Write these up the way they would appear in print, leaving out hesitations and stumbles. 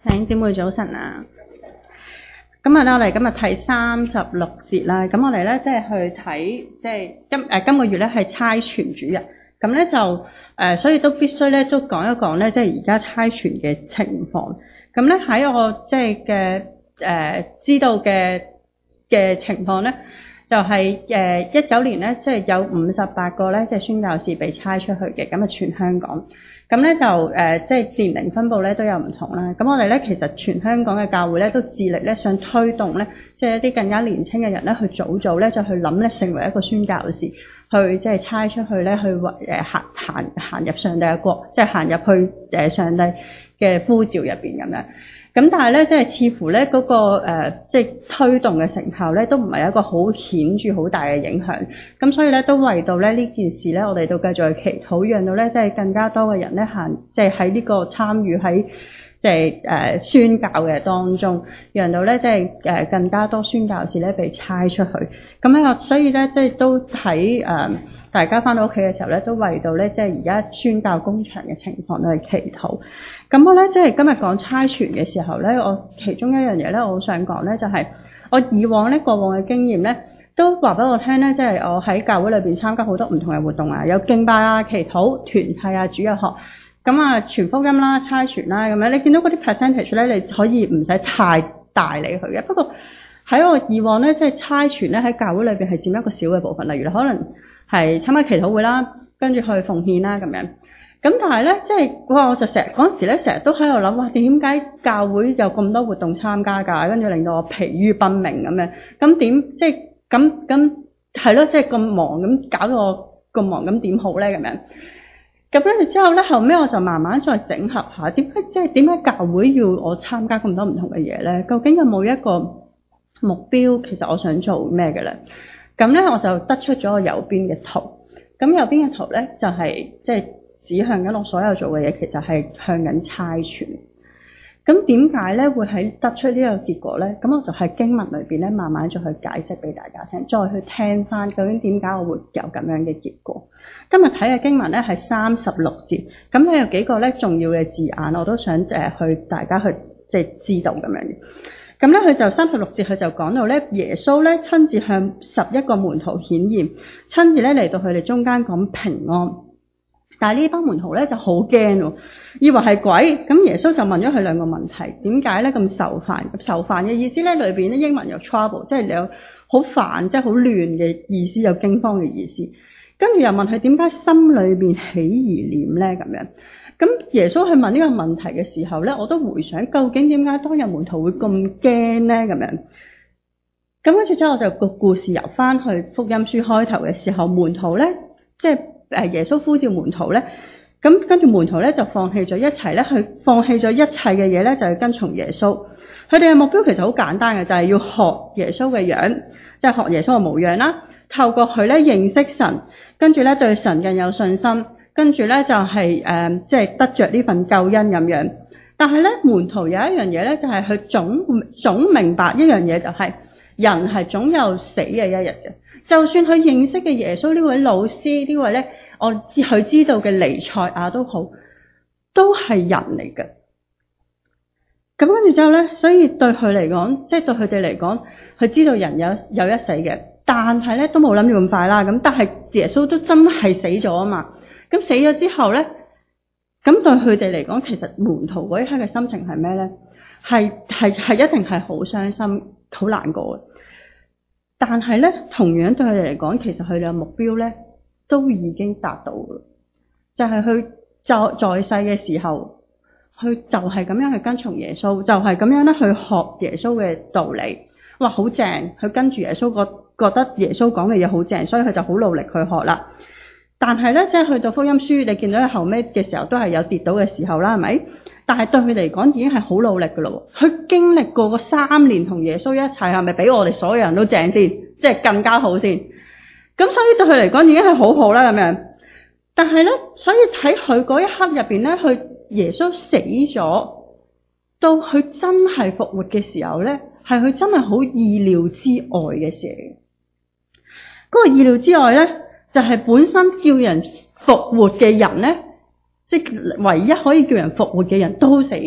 弟兄姊妹早晨啊！咁啊，我哋今日睇36節啦。咁我哋咧即係去睇，即係今個月咧係差傳主日。咁咧就所以都必須咧都講一講咧，即係而家差傳嘅情況。咁咧喺我即係嘅知道嘅情況咧，就係19年咧，即係有58個咧，即係宣教士被差出去嘅，咁啊全香港。咁咧就即係年齡分佈咧都有唔同啦。咁我哋咧其實全香港嘅教會咧都致力咧想推動咧，即係一啲更加年輕嘅人咧去早咧就去諗咧成為一個宣教士，去即係差出去咧去行入上帝嘅國，即係行入去上帝嘅呼召入邊咁樣。咁但係咧，即係似乎咧嗰個即係推動嘅成效咧，都唔係一個好顯著、好大嘅影響。咁所以咧，都為到咧呢件事咧，我哋都繼續去祈禱，讓到咧即係更加多嘅人咧即係喺呢個參與喺即係宣教嘅當中，讓到咧即係更加多宣教士咧被差出去。咁咧，所以咧即係都喺大家返到屋企嘅時候咧，都為到咧即係而家宣教工場嘅情況去祈禱。咁我咧即係今日講差傳嘅時候咧，我其中一樣嘢咧，我好想講咧，就係我以往咧過往嘅經驗咧，都話俾我聽咧，即係我喺教會裏邊參加好多唔同嘅活動啊，有敬拜啊、祈禱、團契啊、主日學，咁啊傳福音啦、差傳啦咁樣。你見到嗰啲 percentage 咧，你可以唔使太大理佢嘅。不過喺我以往咧，即係差傳咧喺教會裏邊係佔一個小嘅部分，例如可能係參加祈禱會啦，跟住去奉獻啦咁樣。咁但係咧，即係我就成日嗰陣時咧，成日都喺度諗，哇！點解教會有咁多活動參加㗎？跟住令到我疲於奔命咁樣。咁點即係咁係咯？即係咁忙咁搞到我咁忙，咁點好咧？咁樣。咁跟住之後咧，後尾我就慢慢再整合下，點解教會要我參加咁多唔同嘅嘢咧？究竟有冇一個目標？其實我想做咩嘅咧？咁咧我就得出咗個右邊嘅圖。咁右邊嘅圖咧就係即係指向緊我所有做嘅嘢，其實係向緊差傳。咁點解咧會喺得出呢個結果咧？咁我就喺經文裏邊咧慢慢再去解釋俾大家聽，再去聽翻究竟點解我會有咁樣嘅結果。今日睇嘅經文咧係36節，咁咧有幾個咧重要嘅字眼，我都想去大家去即係知道咁樣嘅。咁咧佢就36節佢就講到咧，耶穌咧親自向11個門徒顯現，親自咧嚟到佢哋中間講平安。但係呢班門徒咧就好驚喎，以為係鬼。咁耶穌就問咗佢兩個問題：點解咧咁受煩？受煩嘅意思咧裏邊咧英文有 trouble， 即係你有好煩，即係好亂嘅意思，有驚慌嘅意思。跟住又問佢點解心裏邊起疑念咧咁樣。咁耶穌去問呢個問題嘅時候咧，我都回想究竟點解當日門徒會咁驚咧咁樣。咁跟住之後我就個故事由翻去福音書開頭嘅時候，門徒咧即係耶穌呼召門徒咧，咁跟住門徒咧就放棄咗一齊咧，去放棄咗一切嘅嘢咧，就去跟從耶穌。佢哋嘅目標其實好簡單嘅，就係要學耶穌嘅樣，即係學耶穌嘅模樣啦。透過佢咧認識神，跟住咧對神更有信心，跟住咧就係即係得着呢份救恩咁樣。但係咧門徒有一樣嘢咧，就係佢總明白一樣嘢，就係人係總有死嘅一日嘅。就算佢認識嘅耶穌呢位老師，呢位咧佢知道嘅彌賽亞都好，都係人嚟嘅。咁跟住之後咧，所以對佢嚟講，即係對佢哋嚟講，佢知道人有一死嘅，但係咧都冇諗住咁快啦。咁但係耶穌都真係死咗啊嘛。咁死咗之後咧，咁對佢哋嚟講，其實門徒嗰一刻嘅心情係咩咧？係一定係好傷心、好難過嘅。但係咧，同樣對佢哋嚟講，其實佢哋嘅目標咧都已經達到嘅，就係佢在世嘅時候，佢就係咁樣去跟從耶穌，就係咁樣咧去學耶穌嘅道理。哇，好正！佢跟住耶穌覺得耶穌講嘅嘢好正，所以佢就好努力去學啦。但係咧，即係去到福音書，你見到佢後尾嘅時候都係有跌倒嘅時候啦，係咪？但係對佢嚟講已經係好努力㗎咯。佢經歷過個3年同耶穌一齊，係咪比我哋所有人都正先？即係更加好先。咁所以對佢嚟講已經係好好啦咁樣。但係咧，所以喺佢嗰一刻入邊咧，佢耶穌死咗，到佢真係復活嘅時候咧，係佢真係好意料之外嘅事嚟嘅。嗰個意料之外咧，就係本身叫人復活嘅人咧，即係唯一可以叫人復活嘅人都死咗，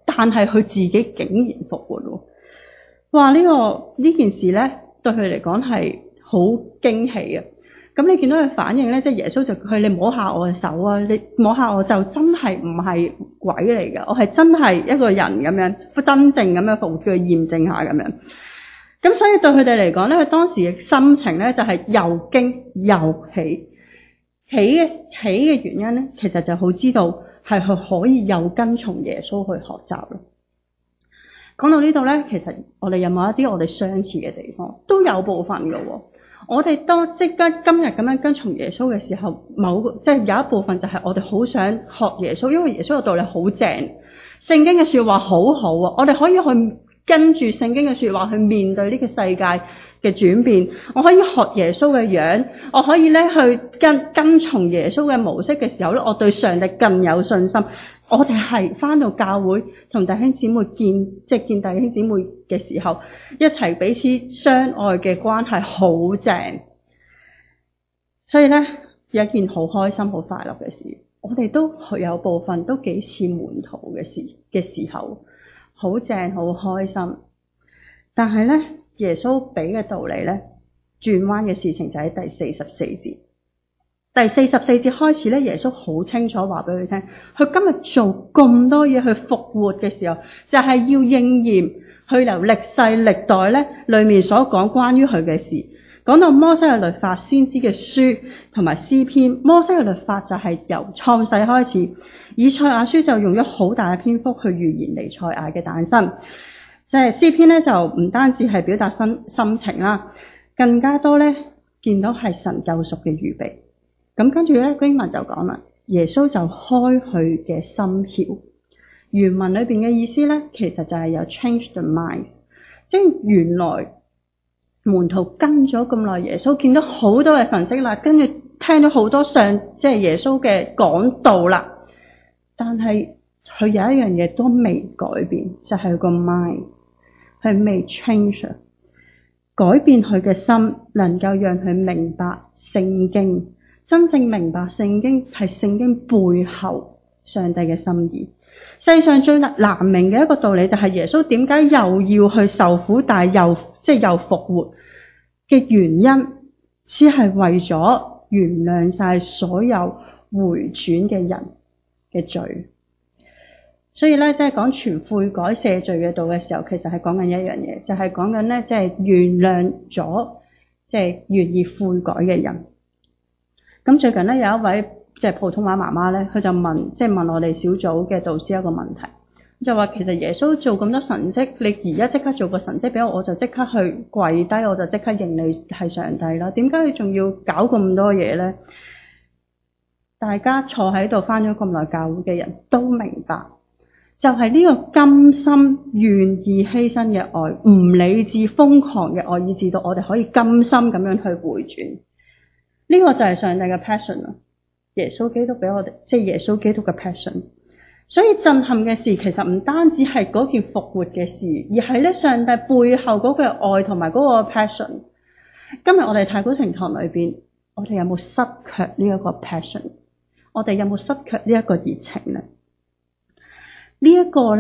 但係佢自己竟然復活喎！哇！呢件事咧對佢嚟講係好驚喜啊！咁你見到佢反應咧，即係耶穌就佢你摸下我嘅手啊，你摸下我就真係唔係鬼嚟嘅，我係真係一個人咁樣，真正咁樣復活，叫佢驗證下咁樣。咁所以對佢哋嚟講咧，佢當時嘅心情咧就係又驚又喜。喜嘅原因咧，其實就好知道係佢可以又跟從耶穌去學習咯。講到呢度咧，其實我哋有冇一啲我哋相似嘅地方？都有部分嘅喎。我哋當即刻今日咁樣跟從耶穌嘅時候，即係有一部分就係我哋好想學耶穌，因為耶穌嘅道理好正，聖經嘅說話好好啊，我哋可以去跟住聖經嘅說話去面對呢個世界嘅轉變。我可以學耶穌嘅樣，我可以咧去跟從耶穌嘅模式嘅時候咧，我對上帝更有信心。我哋係返到教會同弟兄姊妹見弟兄姊妹嘅時候，一齊彼此相愛嘅關係好正。所以咧有一件好開心好快樂嘅事，我哋都有部分都幾似門徒嘅時候，好正好開心。但係咧耶穌俾嘅道理咧，轉彎嘅事情就喺第44節。第44節開始咧，耶穌好清楚話俾佢聽，佢今日做咁多嘢去復活嘅時候，就係要應驗去由歷世歷代咧裏面所講關於佢嘅事。講到摩西嘅律法、先知嘅書同埋詩篇。摩西嘅律法就係由創世開始，以賽亞書就用咗好大嘅篇幅去預言彌賽亞嘅誕生。即係詩篇咧，就唔單止係表達心情啦，更加多咧見到係神救贖嘅預備。咁跟住咧，經文就講啦，耶穌就開佢嘅心竅。原文裏邊嘅意思咧，其實就係有 change the mind， 即係原來門徒跟咗咁耐，耶穌見到好多嘅神蹟啦，跟住聽咗好多即係耶穌嘅講道啦，但係佢有一樣嘢都未改變，就係個 mind 係未 change， 改變佢嘅心，能夠讓佢明白聖經。真正明白聖經係聖經背後上帝嘅心意。世上最難明嘅一個道理就係耶穌點解又要去受苦，但係又復活嘅原因，只係為咗原諒晒所有回轉嘅人嘅罪。所以咧，即係講全悔改赦罪嘅道嘅時候，其實係講緊一樣嘢，就係講緊咧，即係原諒咗即係願意悔改嘅人。咁最近咧有一位即係普通話媽媽咧，佢就問我哋小組嘅導師一個問題，就話其實耶穌做咁多神蹟，你而家即刻做個神蹟俾我就即刻去跪低，我就即刻認你係上帝啦。點解你仲要搞咁多嘢咧？大家坐喺度返咗咁耐教會嘅人都明白，就係呢個甘心願意犧牲嘅愛，唔理智瘋狂嘅愛，以至到我哋可以甘心咁樣去回轉。呢個就係上帝嘅 passion 啊！耶穌基督俾我哋，即係耶穌基督嘅 passion。所以震撼嘅事其實唔單止係嗰件復活嘅事，而係咧上帝背後嗰個愛同埋嗰個 passion。今日我哋太古城堂裏邊，我哋有冇失卻呢一個 passion？ 我哋有冇失卻呢一個熱情咧？呢一個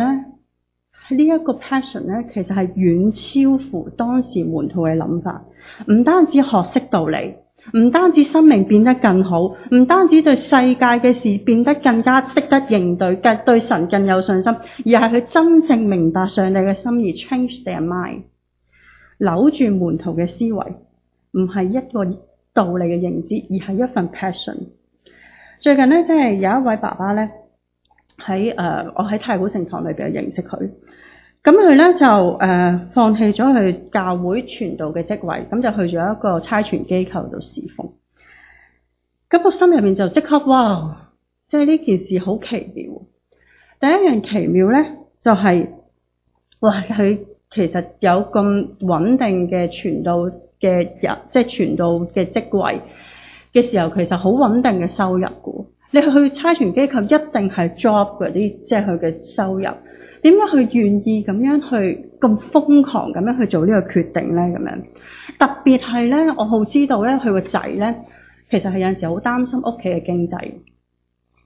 passion 咧，其實係遠超乎當時門徒嘅諗法。唔單止學識道理，唔單止生命變得更好，唔單止對世界嘅事變得更加識得應對，對神更有信心，而係佢真正明白上帝嘅心意 ，change their mind， 扭轉門徒嘅思維，唔係一個道理嘅認知，而係一份 passion。最近咧，即係有一位爸爸咧，我喺太古城堂裏邊認識佢。咁佢咧就放棄咗佢教會傳道嘅職位，咁就去咗一個差傳機構度侍奉。咁我心入面就即刻哇，即係呢件事好奇妙。第一樣奇妙咧，就係哇，佢其實有咁穩定嘅傳道嘅人，即係傳道嘅職位嘅時候，其實好穩定嘅收入嘅。你去差傳機構一定係 job 嗰啲，即係佢嘅收入。點解佢願意咁樣去咁瘋狂咁樣去做呢個決定咧？咁樣特別係咧，我好知道咧，佢個仔咧其實係有陣時好擔心屋企嘅經濟。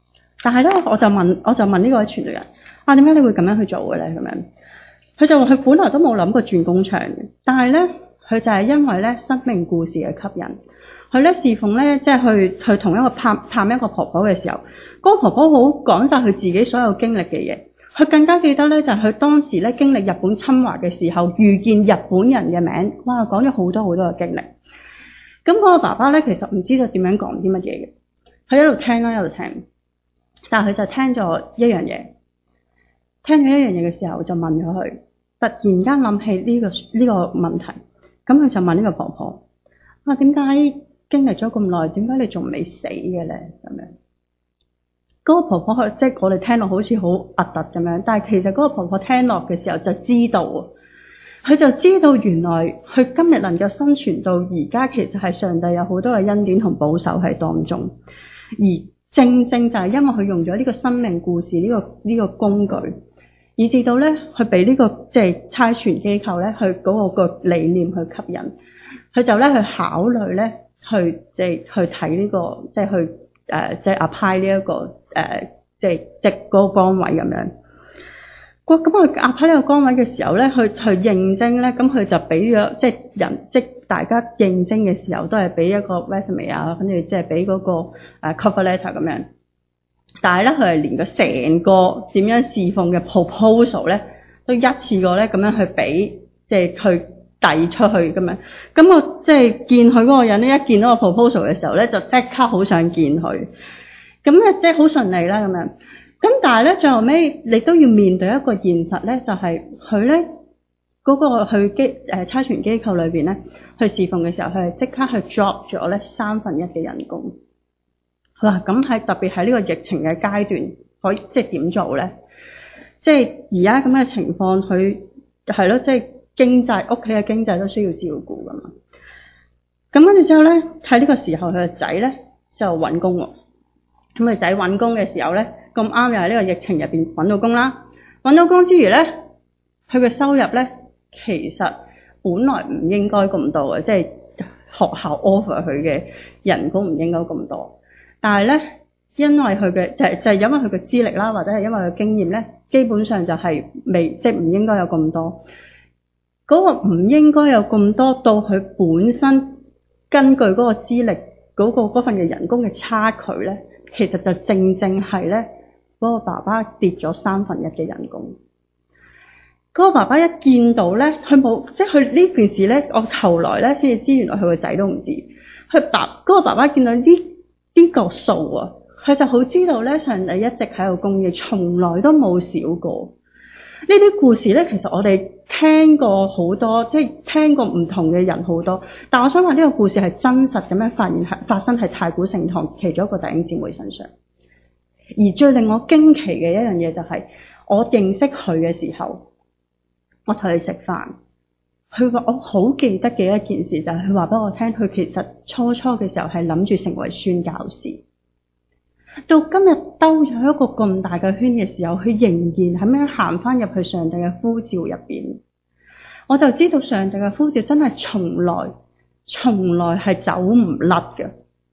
但係咧，我就問呢個傳道人啊，點解你會咁樣去做嘅咧？咁樣佢就話佢本來都冇諗過轉工場嘅，但係咧佢就係因為咧生命故事嘅吸引，佢咧侍奉咧即係去同一個探一個婆婆嘅時候，嗰個婆婆好講晒佢自己所有經歷嘅嘢。佢更加記得咧，就係佢當時咧經歷日本侵華嘅時候，遇見日本人嘅名，哇，講咗好多好多嘅經歷。咁嗰個爸爸咧，其實唔知道點樣講啲乜嘢嘅，佢一路聽啦，一路聽，但係佢就聽咗一樣嘢，聽咗一樣嘢嘅時候，就問咗佢，突然間諗起呢個問題，咁佢就問呢個婆婆：啊，點解經歷咗咁耐，點解你仲未死嘅咧？咁樣。嗰個婆婆即係我哋聽落好似好核突咁樣，但係其實嗰個婆婆聽落嘅時候就知道，佢就知道原來佢今日能夠生存到而家，其實係上帝有好多嘅恩典同保守喺當中，而正正就係因為佢用咗呢個生命故事呢個工具，以至到咧佢俾呢個即係差傳機構咧去嗰個理念去吸引，佢就咧去考慮咧去即係去睇呢個即係去即係 apply 呢一個即係直嗰個崗位咁樣。咁佢 apply 呢個崗位嘅時候咧，去應徵咧，咁佢就俾咗即係大家應徵嘅時候都係俾一個 resume 啊，跟住即係俾嗰個cover letter 咁樣。但係咧，佢係連個成個點樣侍奉嘅 proposal 咧，都一次過咧咁樣去俾，即係去遞出去咁樣。咁我即係見佢嗰個人咧，一見到個 proposal 嘅時候咧，就即刻好想見佢。咁咧即係好順利啦咁樣。咁但係咧，最後尾你都要面對一個現實咧，就係佢咧嗰個去差傳機構裏邊咧去侍奉嘅時候，佢係即刻去 drop 咗咧1/3嘅人工。哇！咁係特別喺呢個疫情嘅階段，可以即係點做咧？即係而家咁嘅情況，佢係咯，即係經濟屋企嘅經濟都需要照顧噶嘛。咁跟住之後咧，喺呢個時候佢個仔咧就揾工喎。咁佢仔揾工嘅時候咧，咁啱又喺呢個疫情入邊揾到工啦。揾到工之餘咧，佢嘅收入咧其實本來唔應該咁多嘅，即係學校 offer 佢嘅人工唔應該咁多。但係咧，因為佢嘅就係因為佢嘅資歷啦，或者係因為佢經驗咧，基本上就係即係唔應該有咁多。嗰個唔應該有咁多，到佢本身根據嗰個資歷嗰份嘅人工嘅差距咧，其實就正係咧嗰個爸爸跌咗1/3嘅人工。嗰個爸爸一見到咧，佢冇即係佢呢件事咧，我後來咧先至知，原來佢個仔都唔知。嗰個爸爸見到呢個數啊，佢就好知道咧，上帝一直喺度供應，從來都冇少過。呢啲故事咧，其實我哋聽過好多，即係聽過唔同嘅人好多。但我想話呢個故事係真實咁樣發生喺太古聖堂其中一個弟兄姊妹身上。而最令我驚奇嘅一樣嘢就係，我認識佢嘅時候，我同佢食飯，佢話我好記得嘅一件事就係佢話俾我聽，佢其實初嘅時候係諗住成為宣教士，到今日兜咗一個咁大嘅圈嘅時候，佢仍然係咁樣行翻入去上帝嘅呼召入邊。我就知道上帝嘅呼召真係從來係走唔甩嘅。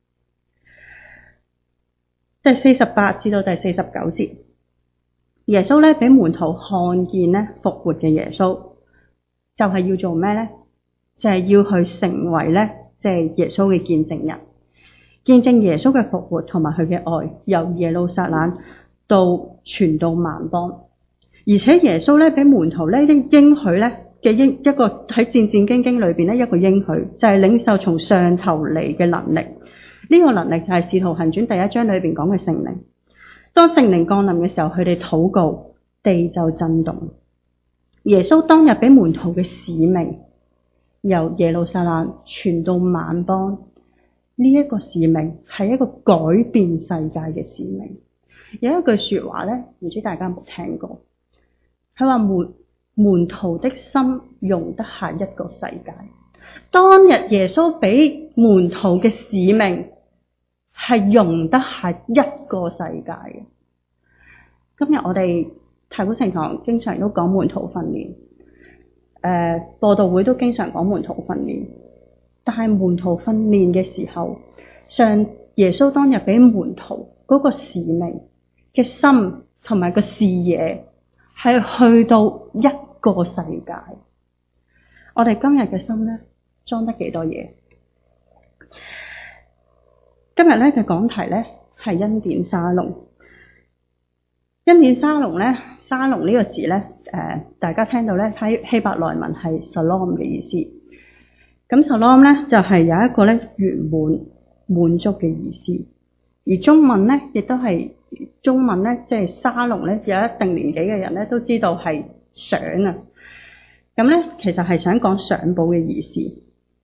第48至到第49節，耶穌咧俾門徒看見咧復活嘅耶穌，就係要做咩咧？就係要去成為咧即係耶穌嘅見證人，見證耶穌嘅復活同埋佢嘅愛，由耶路撒冷到傳到萬邦。而且耶穌咧俾門徒咧應許咧嘅一個喺戰戰兢兢裏邊咧一個應許，就係領受從上頭嚟嘅能力。呢個能力就係《使徒行傳》第1章裏邊講嘅聖靈。當聖靈降臨嘅時候，佢哋禱告，地就震動。耶穌當日俾門徒嘅使命，由耶路撒冷傳到萬邦，呢一個使命係一個改變世界嘅使命。有一句說話咧，唔知大家有冇聽過？佢話門徒的心容得下一個世界。當日耶穌俾門徒嘅使命係容得下一個世界嘅。今日我哋太古聖堂經常都講門徒訓練，播道會都經常講門徒訓練。但係門徒訓練嘅時候，耶穌當日俾門徒嗰個使命， 嘅心同埋個視野係去到一個世界。我哋今日嘅心咧裝得幾多嘢？今日咧嘅講題咧係恩典沙龍。恩典沙龍咧，沙龍呢個字咧，大家聽到咧喺希伯來文係 Shalom 嘅意思。咁 Shalom 咧就係有一個咧圓滿滿足嘅意思。而中文咧亦都係中文咧，即係沙龍咧，有一定年紀嘅人咧都知道係賞啊。咁咧其實係想講賞報嘅意思。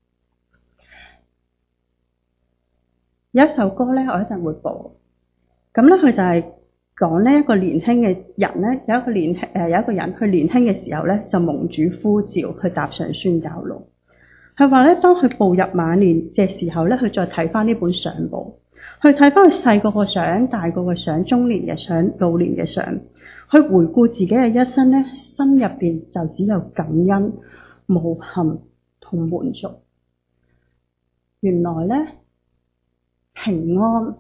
有一首歌咧，我一陣會播。咁咧佢就係講呢一個年輕嘅人咧，有一個人佢年輕嘅時候咧就蒙主呼召去踏上宣教路。佢話咧，當佢步入晚年嘅時候咧，佢再睇翻呢本相簿，去睇翻佢細個個相、大個個相、中年嘅相、老年嘅相，去回顧自己嘅一生咧，心入邊就只有感恩、無憾同滿足。原來咧平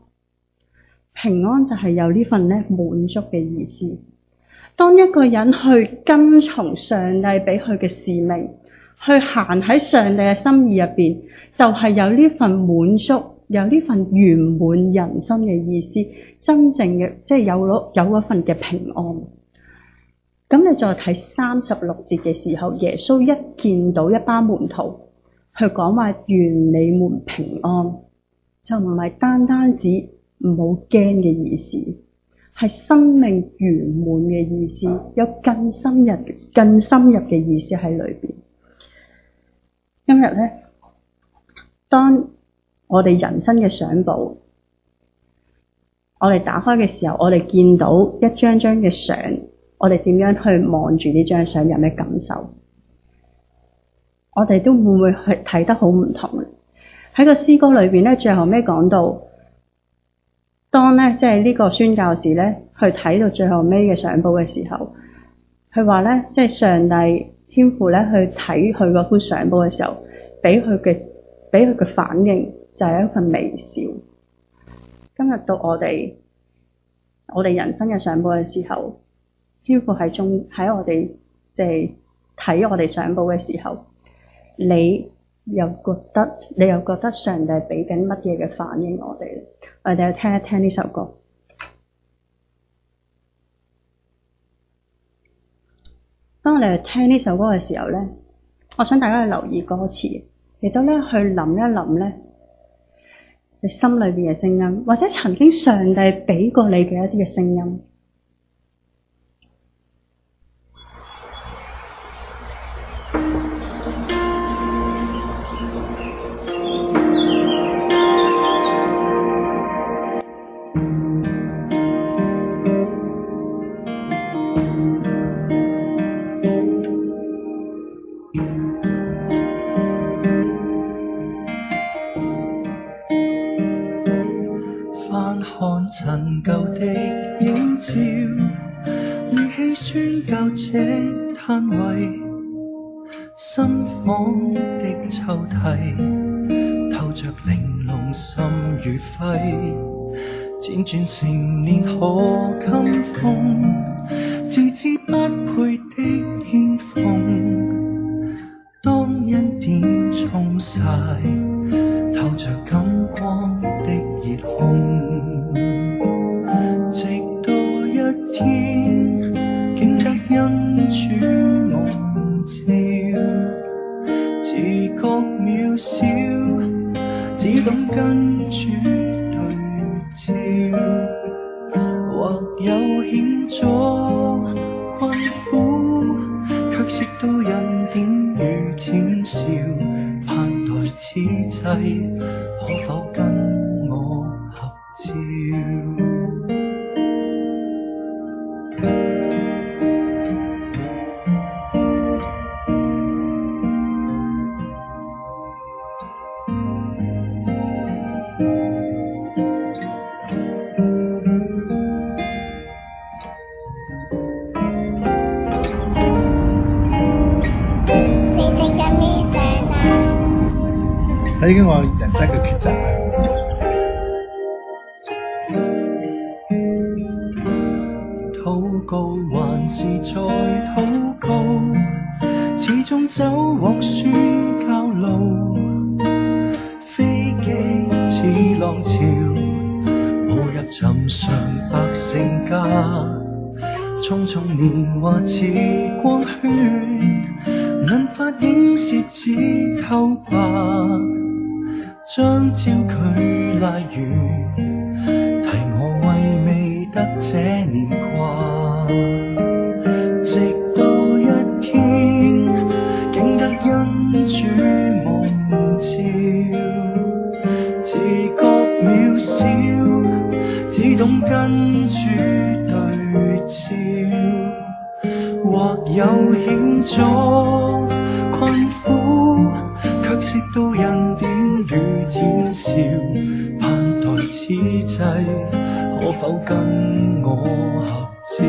安就係有呢份咧滿足嘅意思。當一個人去跟從上帝俾佢嘅使命，去行喺上帝嘅心意入邊，就係有呢份滿足，有呢份圓滿人生嘅意思，真正嘅即係有嗰份嘅平安。咁你再睇36節嘅時候，耶穌一見到一班門徒，佢講話願你們平安，就唔係單止唔好驚嘅意思，係生命圓滿嘅意思，有更深入嘅意思喺裏邊。今日咧，當我哋人生嘅相簿，我哋打開嘅時候，我哋見到一張張嘅相，我哋點樣去望住呢張相，有咩感受？我哋都會唔會去睇得好唔同？喺個詩歌裏邊咧，最後尾講到，當咧即係呢個宣教士咧去睇到最後尾嘅相簿嘅時候，佢話咧，即係上帝天父咧去睇佢嗰本相簿嘅時候，俾佢嘅反應就係一份微笑。今日到我哋人生嘅相簿嘅時候，天父喺我哋即係睇我哋相簿嘅時候，你又覺得上帝俾緊乜嘢嘅反應我哋？我哋去聽一聽呢首歌。當我哋去聽呢首歌嘅時候咧，我想大家去留意歌詞，亦都咧去諗一諗咧，你心裏邊嘅聲音，或者曾經上帝俾過你嘅一啲嘅聲音。 陳舊的映照，依稀宣教者攤位，心房的抽屜，透着玲瓏心與肺，輾轉成年何禁縫，自知不配的獻奉，當恩典沖晒，透着感光的熱烘。直到一天，竟得恩主蒙召，自覺渺小，只懂跟主對照。或有險阻困苦，卻識到恩典如天兆，盼待此際，可否跟我合照？ 睇緊我人生嘅抉擇。 正走往宣教路，飛機似浪潮，步入尋常百姓家。匆匆年華似光圈，能發映舌指偷白，將焦距拉遠，提我為未得這年華。直到一天，竟得恩主夢照，自覺渺小，只懂跟主對照。或有險阻困苦，卻涉到人典與展兆，盼待此際可否跟我合照？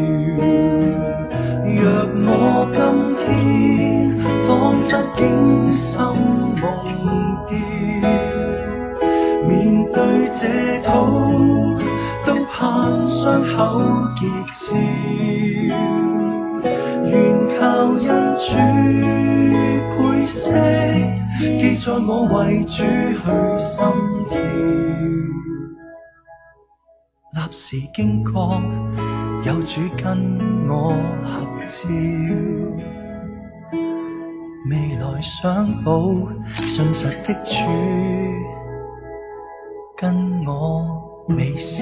若我今天彷彿驚心夢調，面對這土都盼傷口結痂，願靠恩主配色，記載我為主去心跳。立時驚覺有主跟我合照，未來相保信實的主跟我微笑。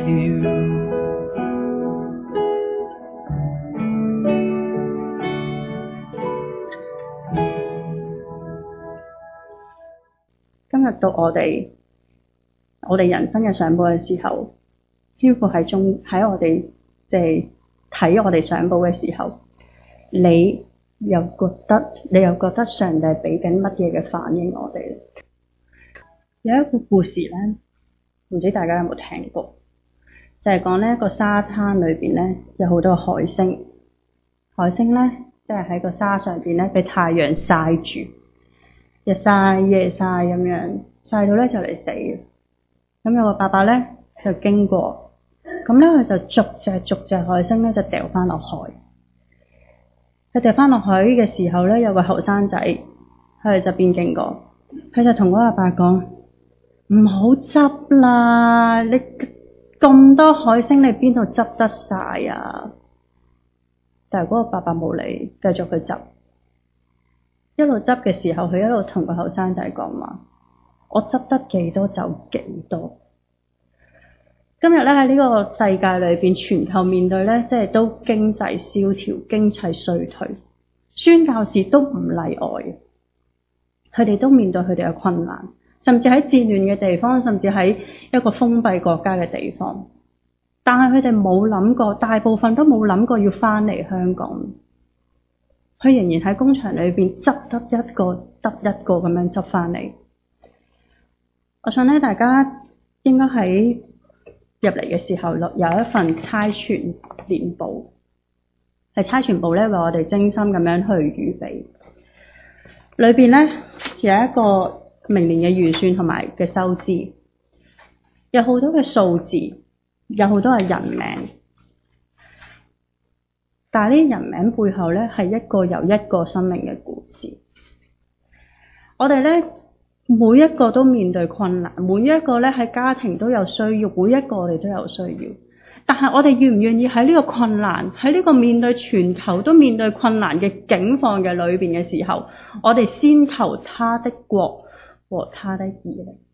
今日到我哋人生嘅上報嘅時候，天父喺我哋即係睇我哋上報嘅時候，你又覺得上帝俾緊乜嘢嘅反應我哋咧？有一個故事咧，唔知大家有冇聽過，就係講呢個沙灘裏邊咧有好多海星，海星咧即係喺個沙上邊咧俾太陽曬住，日曬夜曬咁樣，曬到咧就嚟死嘅。咁有個伯伯咧就經過，咁咧佢就逐隻海星咧就掉翻落海。佢掉翻落海嘅時候咧，有個後生仔佢哋側邊經過，佢就同嗰個阿伯講：唔好執啦，你咁多海星，你邊度執得晒啊？但係嗰個伯伯冇理，繼續去執。一路執嘅時候，佢一路同個後生仔講話：我執得幾多就幾多。今日咧喺呢個世界裏邊，全球面對咧即係都經濟蕭條、經濟衰退，宣教士都唔例外。佢哋都面對佢哋嘅困難，甚至喺戰亂嘅地方，甚至喺一個封閉國家嘅地方。但係佢哋冇諗過，大部分都冇諗過要翻嚟香港。佢仍然喺工場裏邊執得一個得一個咁樣執翻嚟。我想咧，大家應該喺入嚟嘅時候有一份差傳年報，係差傳部咧為我哋精心咁樣去預備。裏邊咧有一個明年嘅預算同埋嘅收支，有好多嘅數字，有好多嘅人名。但係呢啲人名背後咧係一個又一個生命嘅故事。我哋咧每一個都面對困難，每一個咧喺家庭都有需要，每一個我哋都有需要。但係我哋願唔願意喺呢個困難，喺呢個面對全球都面對困難嘅境況嘅裏邊嘅時候，我哋先求他的國和他的義呢？